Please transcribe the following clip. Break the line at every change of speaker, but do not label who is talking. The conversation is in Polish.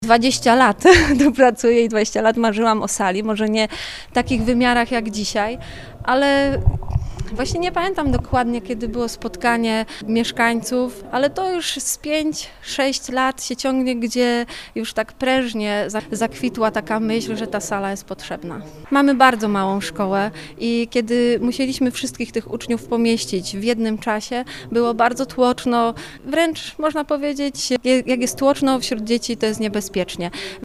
20 lat tu pracuję i 20 lat marzyłam o sali, może nie w takich wymiarach jak dzisiaj, ale właśnie nie pamiętam dokładnie, kiedy było spotkanie mieszkańców, ale to już z 5-6 lat się ciągnie, gdzie już tak prężnie zakwitła taka myśl, że ta sala jest potrzebna. Mamy bardzo małą szkołę i kiedy musieliśmy wszystkich tych uczniów pomieścić w jednym czasie, było bardzo tłoczno, wręcz można powiedzieć, jak jest tłoczno wśród dzieci, to jest niebezpiecznie.